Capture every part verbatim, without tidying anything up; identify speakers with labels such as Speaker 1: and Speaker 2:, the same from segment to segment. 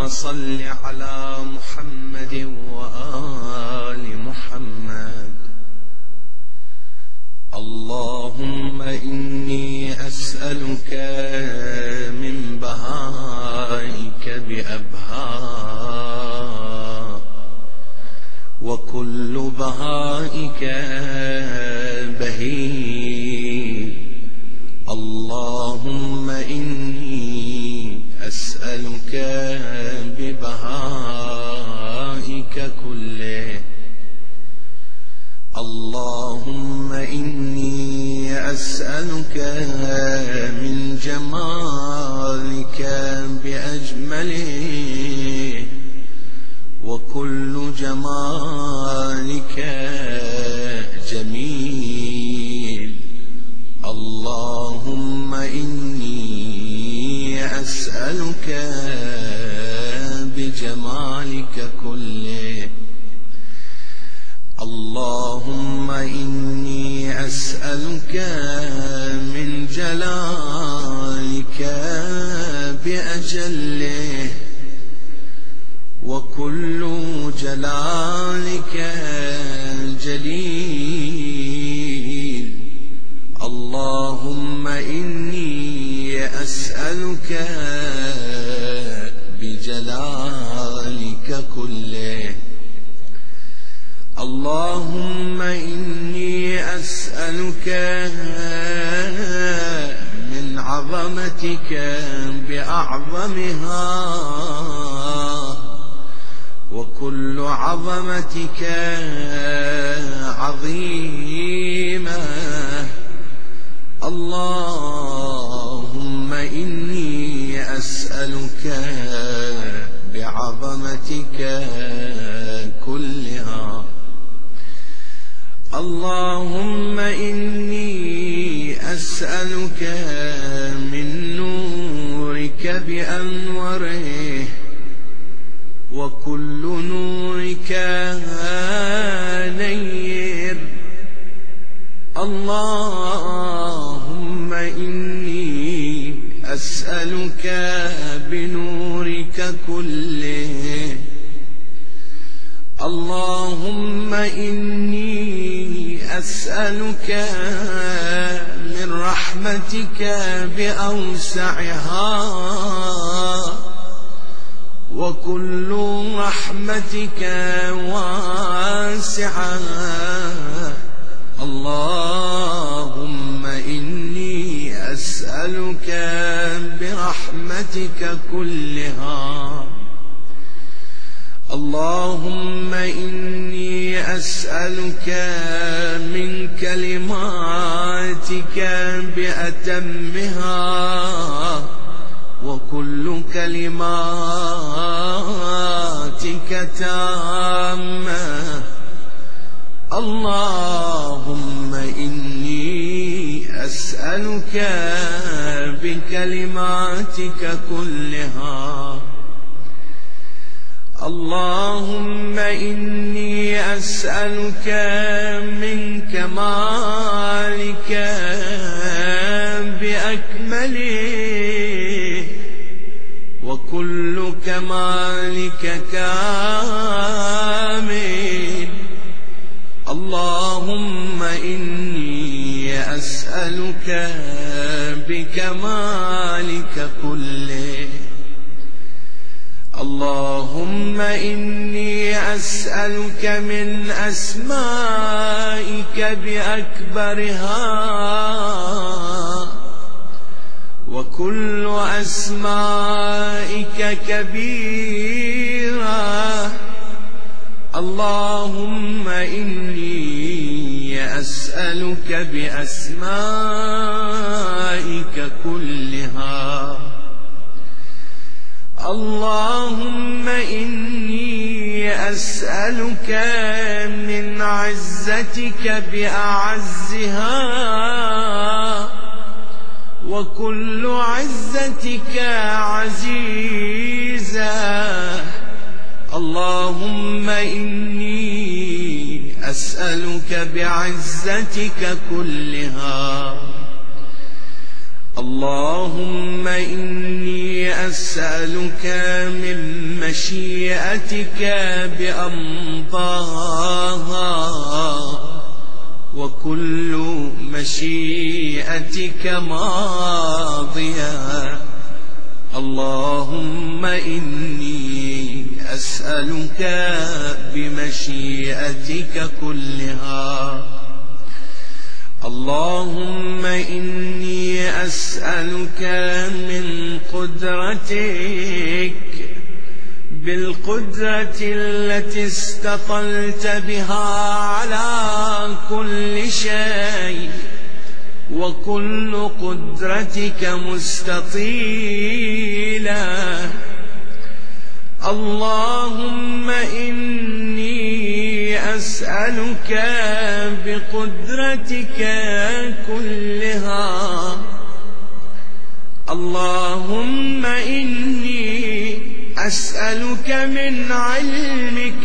Speaker 1: اللهم صل على محمد وآل محمد. اللهم إني أسألك من بهائك بأبهاء، وكل بهائك بهي. اللهم إني أسألك ببهائك كله. اللهم إني أسألك من جمالك بأجمله، وكل جمالك جميل. اللهم إني أسألك بجمالك كله. اللهم إني أسألك من جلالك بأجله، وكل جلالك جليل. اللهم إني أسألك بجلالك كله. اللهم إني أسألك من عظمتك بأعظمها، وكل عظمتك عظيمة. اللهم إني أسألك بعظمتك كلها. اللهم إني أسألك من نورك بأنوره، وكل نورك نير. اللهم إني أسألك بنورك كله. اللهم إني أسألك من رحمتك بأوسعها، وكل رحمتك واسعة. اللهم إني أسألك برحمتك كلها. اللهم إني أسألك من كلماتك بأتمها، وكل كلماتك تامة. اللهم إني أسألك بكلماتك كلها. اللهم إني أسألك من كمالك بأكمله، وكل كمالك كامل. اللهم إني أسألك بكمالك كله. اللهم إني أسألك من أسمائك بأكبرها، وكل أسمائك كبيرة. اللهم إني أسألك بأسمائك كلها. اللهم إني أسألك من عزتك بأعزها، وكل عزتك عزيزة. اللهم إني أسألك بعزتك كلها. اللهم إني أسألك من مشيئتك بأمضاها وكل مشيئتك ماضية. اللهم إني أسألك بمشيئتك كلها. اللهم إني أسألك من قدرتك بالقدرة التي استطلت بها على كل شيء، وكل قدرتك مستطيلة. اللهم إني أسألك بقدرتك كلها. اللهم إني أسألك من علمك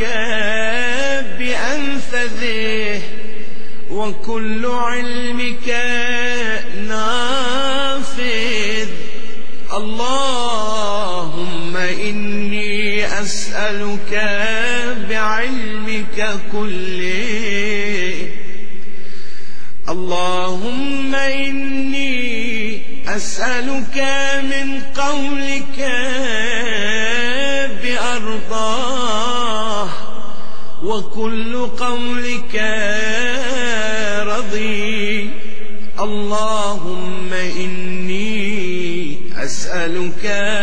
Speaker 1: بأنفذه، وكل علمك نافذ. اللهم إني أسألك بعلمك كله. اللهم إني أسألك من قولك بأرضاه، وكل قولك رضي. اللهم إني أسألك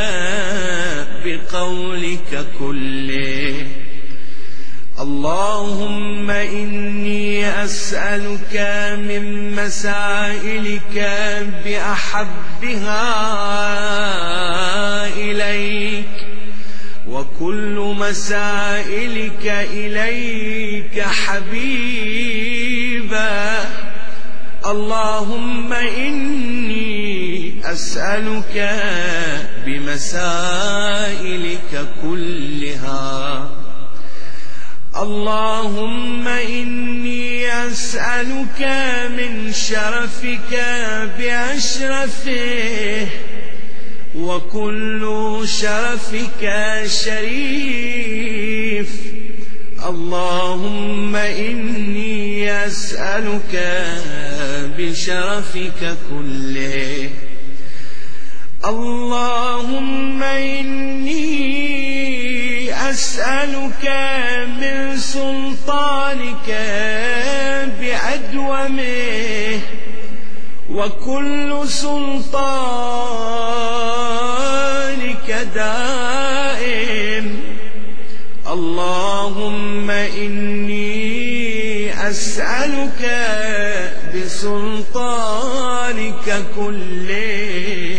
Speaker 1: بقولك كله. اللهم إني أسألك من مسائلك بأحبها إليك، وكل مسائلك إليك حبيبا. اللهم إني أسألك بمسائلك كلها. اللهم إني أسألك من شرفك بأشرفه، وكل شرفك شريف. اللهم إني أسألك بشرفك كله. اللهم إني أسألك من سلطانك بأدومه، وكل سلطانك دائم. اللهم إني أسألك بسلطانك كله.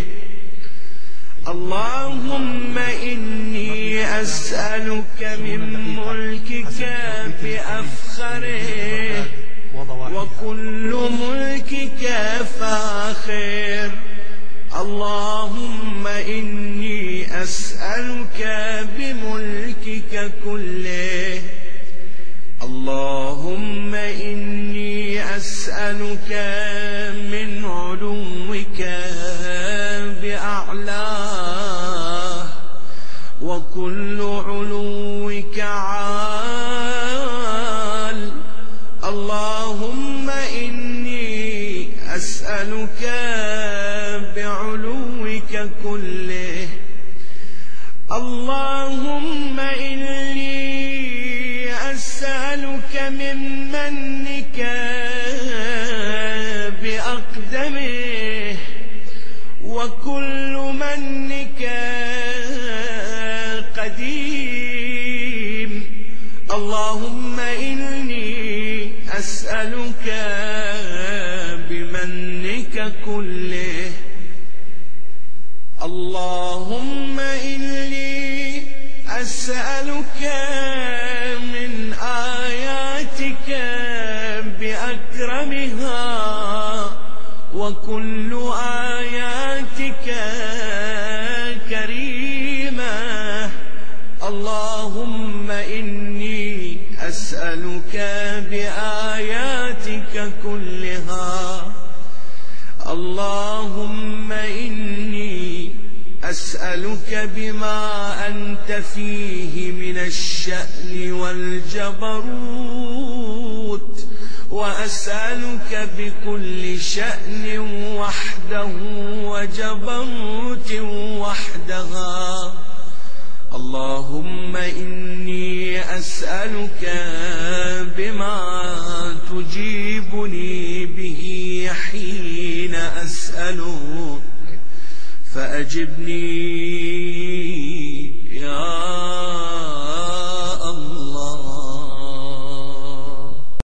Speaker 1: اللهم إني أسألك من ملكك بأفخره، وكل ملكك فاخر. اللهم إني أسألك بملكك كله. اللهم إني أسألك من علوك بأعلاه، وكل علوك عال. اللهم إني أسألك بعلوك كله. اللهم إني أسألك من منك بأقدمه، وكل منك قديم. اللهم إني أسألك بمنك كله. اللهم إني أسألك من آياتك بأكرمها، وكل آياتك كريمة. اللهم إني أسألك بآياتك كلها. اللهم إني أسألك بما أنت فيه من الشأن والجبروت، وأسألك بكل شأن وحده وجبروت وحدها. اللهم إني أسألك بما تجيبني به حين أسألك فأجبني